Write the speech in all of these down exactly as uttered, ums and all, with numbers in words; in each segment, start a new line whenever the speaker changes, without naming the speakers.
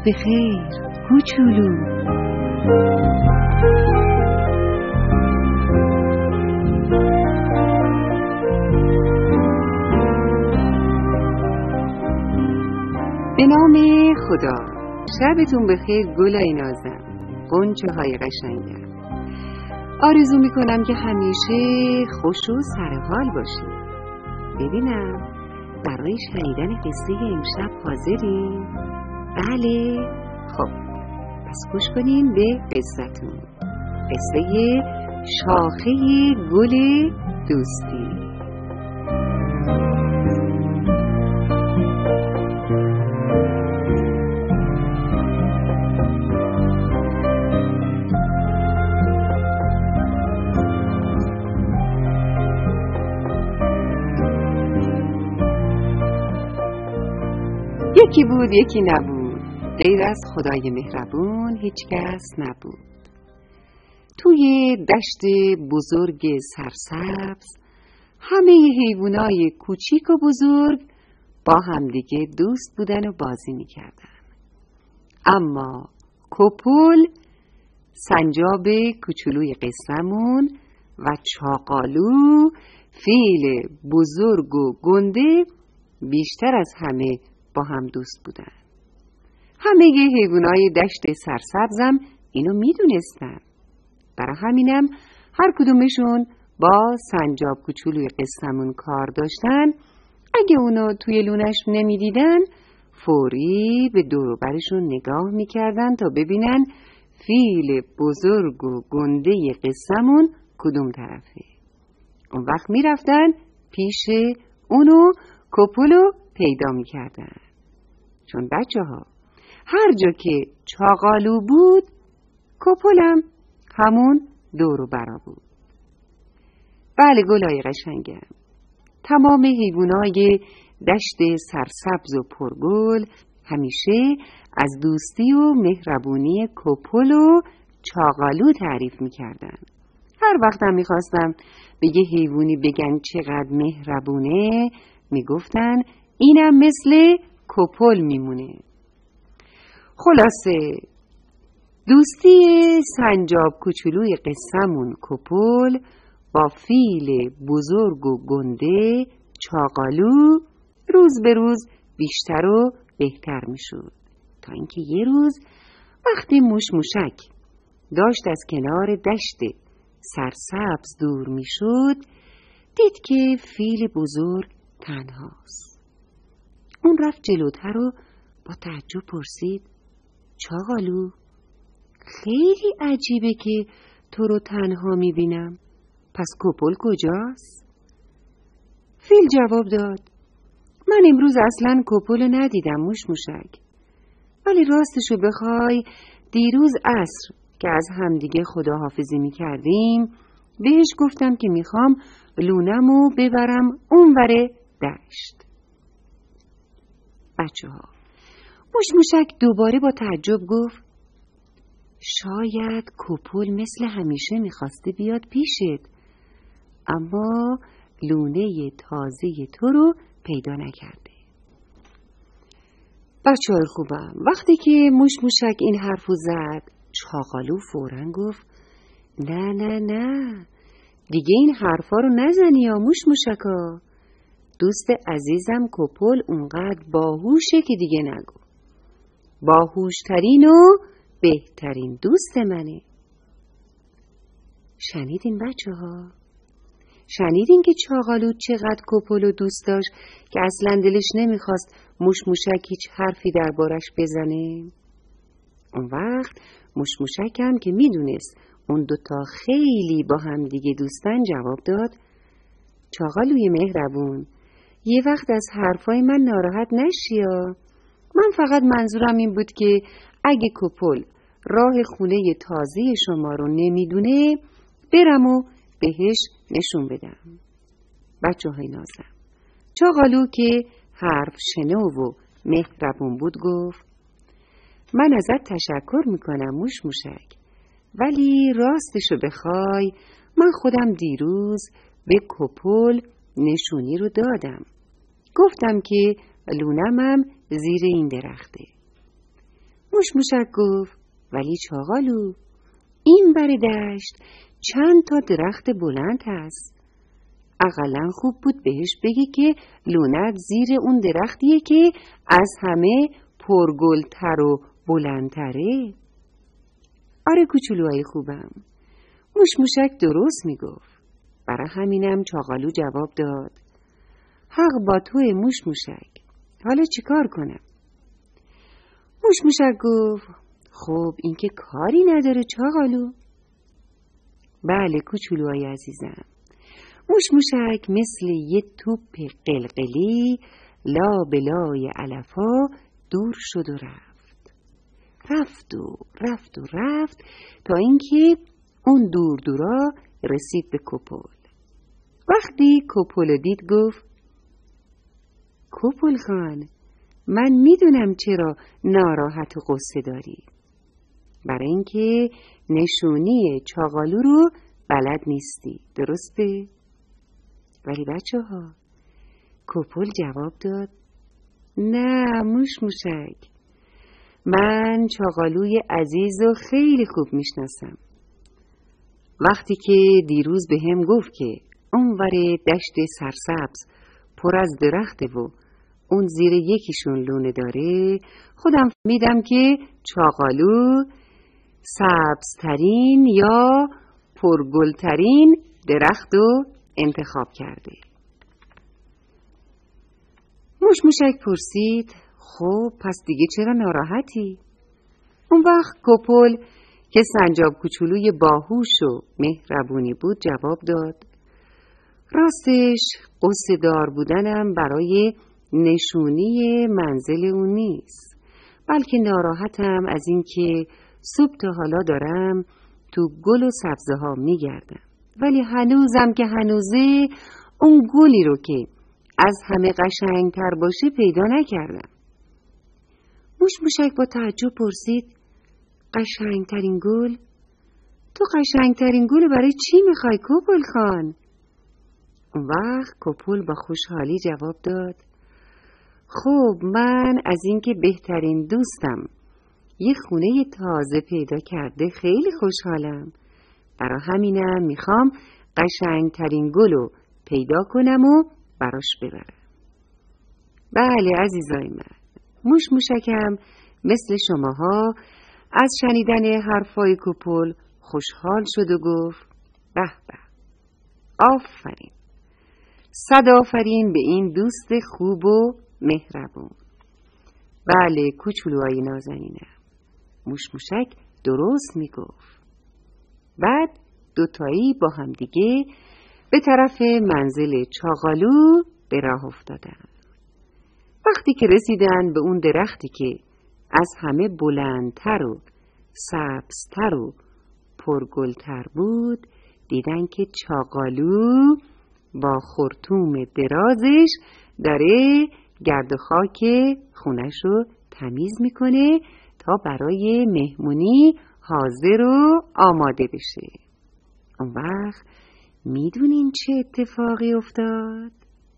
بخیر کوچولو. به نام خدا. شبتون بخیر گلای نازم، غنچه های قشنگم. آرزو میکنم که همیشه خوش و سرحال باشید. ببینم برای شنیدن قصه امشب حاضری؟ بله؟ خب پس گوش کنین به قصتون. قصه شاخه گل دوستی. یکی بود یکی نبود، غیر از خدای مهربون هیچ کس نبود. توی دشت بزرگ سرسبز همه حیوانای کوچیک و بزرگ با همدیگه دوست بودن و بازی میکردن. اما کپل، سنجاب کوچولوی قصه‌مون، و چاقالو، فیل بزرگ و گنده، بیشتر از همه با هم دوست بودن. همه حیوانای دشت سرسبزم اینو میدونستن. برای همینم هر کدومشون با سنجاب کوچولوی قصه‌مون کار داشتن. اگه اونو توی لونش نمیدیدن، فوری به دور و برشون نگاه میکردن تا ببینن فیل بزرگ و گنده قصه‌مون کدوم طرفه. اون وقت میرفتن پیش اونو کپلو پیدا میکردن. چون بچه ها هر جا که چاقالو بود، کپلم همون دور و برا بود. بله گلای قشنگم، تمام حیوانای دشت سرسبز و پرگل همیشه از دوستی و مهربونی کپل و چاقالو تعریف میکردن. هر وقتم میخواستم به یه حیوانی بگن چقدر مهربونه، میگفتن اینم مثل کپل میمونه. خلاصه دوستی سنجاب کوچولوی قصه‌مون کپل با فیل بزرگ و گنده چاقالو روز به روز بیشتر و بهتر میشد، تا اینکه یه روز وقتی موش موشک داشت از کنار دشت سرسبز دور میشد، دید که فیل بزرگ تنهاست. اون رفت جلوتر و با تعجب پرسید: چاقالو، خیلی عجیبه که تو رو تنها میبینم، پس کپل کجاست؟ فیل جواب داد: من امروز اصلاً کپل ندیدم موش موشک، ولی راستشو بخوای دیروز عصر که از همدیگه خداحافظی میکردیم بهش گفتم که میخوام لونمو ببرم اونور دشت. بچه ها، موش موشک دوباره با تعجب گفت: شاید کپل مثل همیشه میخواسته بیاد پیشت، اما لونه تازه تو رو پیدا نکرده. بچه های خوبم، وقتی که موش موشک این حرفو زد، چاقالو فوراً گفت: نه نه نه، دیگه این حرفا رو نزنی یا موش موشکا. دوست عزیزم کپل اونقدر باهوشه که دیگه نگو. باهوشترین و بهترین دوست منه. شنیدین بچه ها؟ شنیدین که چاقالو چقدر کپلو دوست داشت که اصلا دلش نمیخواست موش موشک هیچ حرفی دربارش بزنه؟ اون وقت موش موشکم که میدونست اون دوتا خیلی با هم دیگه دوستن جواب داد: چاقالوی مهربون، یه وقت از حرفای من ناراحت نشیا. من فقط منظورم این بود که اگه کپل راه خونه تازه شما رو نمیدونه، برم و بهش نشون بدم. بچه های نازم، چاقالو که حرف شنو و مهربون بود گفت: من ازت تشکر میکنم موش موشک، ولی راستشو بخوای من خودم دیروز به کپل نشونی رو دادم. گفتم که لونمم زیر این درخته. موش موشک گفت ولی چاغالو، این بر دشت چند تا درخت بلند هست. اقلن خوب بود بهش بگی که لونت زیر اون درختیه که از همه پرگلتر و بلندتره. آره کوچولوهای خوبم، موش موشک درست میگفت. برای همینم چاغالو جواب داد حق با توی موش موشک، حالا چیکار کنم؟ موش موشک گفت خب این که کاری نداره چاغالو. بله کوچولوهای عزیزم. موش موشک مثل یه توپ قلقلی لا بلای علفا دور شد و رفت. رفت و رفت و رفت تا اینکه اون دور دورا رسید به کپل. وقتی کپل دید گفت کپل خان، من میدونم چرا ناراحت و قصه داری. برای اینکه نشونی چاغالو رو بلد نیستی، درسته؟ ولی بچه ها، کپل جواب داد نه موش موشک، من چاغالوی عزیز و خیلی خوب میشناسم. وقتی که دیروز به هم گفت که اونور دشت سرسبز پر از درخته و اون زیر یکیشون لونه داره، خودم فهمیدم که چاغالو سبزترین یا پرگلترین درخت رو انتخاب کرده. موش موشک پرسید خب پس دیگه چرا ناراحتی؟ اون وقت کپل که سنجاب کوچولوی باهوش و مهربونی بود جواب داد راستش قصه دار بودنم برای نشونی منزل اون نیست، بلکه ناراحتم از این که صبح تا حالا دارم تو گل و سبزه ها میگردم، ولی هنوزم که هنوزه اون گلی رو که از همه قشنگتر باشه پیدا نکردم. موش موشک با تعجب پرسید قشنگترین گل؟ تو قشنگترین گل برای چی میخوای کپل خان؟ اون وقت کپل با خوشحالی جواب داد خب من از اینکه بهترین دوستم یه خونه تازه پیدا کرده خیلی خوشحالم. برای همینم میخوام قشنگترین گل رو پیدا کنم و براش ببرم. بله عزیزای من، موش موشکم مثل شماها از شنیدن حرفای کپل خوشحال شد و گفت به به، آفرین، صد آفرین به این دوست خوب و مهربون. بله کوچولوهای نازنینم، موش موشک درست میگفت. بعد دوتایی با هم دیگه به طرف منزل چاغالو به راه افتادن. وقتی که رسیدن به اون درختی که از همه بلندتر و سبزتر و پرگلتر بود، دیدن که چاغالو با خرطوم درازش داره گرد و خاک خونش رو تمیز میکنه تا برای مهمونی حاضر و آماده بشه. اون وقت میدونین چه اتفاقی افتاد؟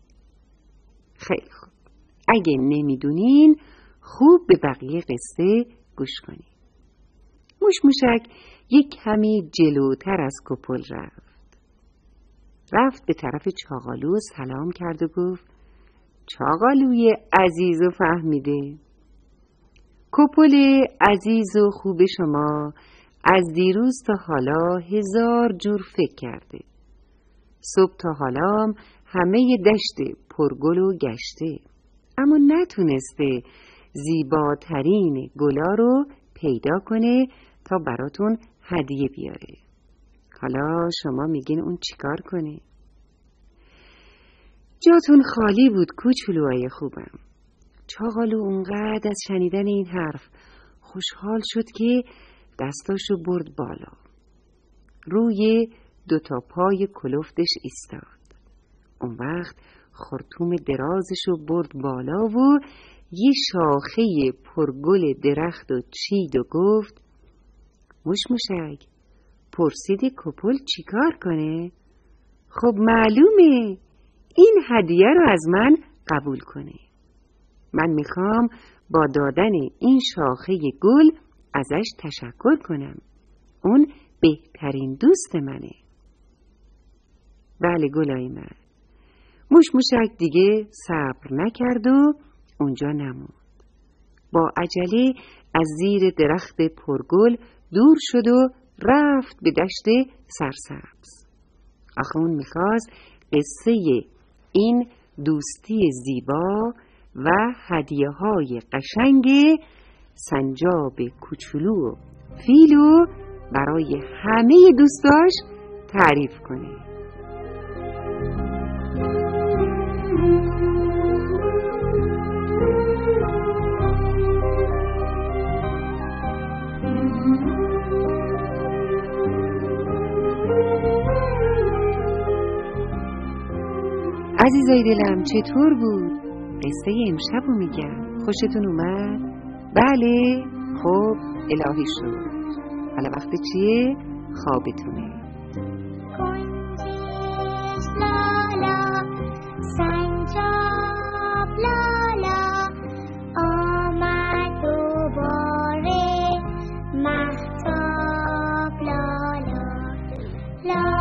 خیلی خوب، اگه نمیدونین خوب به بقیه قصه گوش کنین. موش موشک یک کمی جلوتر از کپل رفت. رفت به طرف چاغالو سلام کرد و گفت چاغالوی عزیز و فهمیده، کپل عزیز و خوب شما از دیروز تا حالا هزار جور فکر کرده. صبح تا حالا همه دشت پرگل و گشته، اما نتونسته زیباترین گلا رو پیدا کنه تا براتون هدیه بیاره. حالا شما میگین اون چیکار کنه؟ جاتون خالی بود کوچولوهای خوبم. چاغالو اونقدر از شنیدن این حرف خوشحال شد که دستاشو برد بالا. روی دوتا پای کلفتش ایستاد. اون وقت خرطوم درازشو برد بالا و یه شاخه پرگل درخت و چید و گفت موش موشک، پرسیدی کپل چیکار کنه؟ خب معلومه این هدیه رو از من قبول کنه. من میخوام با دادن این شاخه گل ازش تشکر کنم. اون بهترین دوست منه. بله گلای من. موش موشک دیگه صبر نکرد و اونجا نموند. با عجله از زیر درخت پرگل دور شد و رفت به دشت سرسبز. آخه اون میخواست قصه این دوستی زیبا و هدیه های قشنگ سنجاب کوچولو و فیلو برای همه دوستاش تعریف کنه. عزیزای دلم چطور بود؟ قصه امشبو میگم. خوشتون اومد؟ بله؟ خب الهی شد. حالا وقت چیه؟ خوابتونه.
کنجیش لالا سنجاب لالا آمد دوباره مهتاب لالا لالا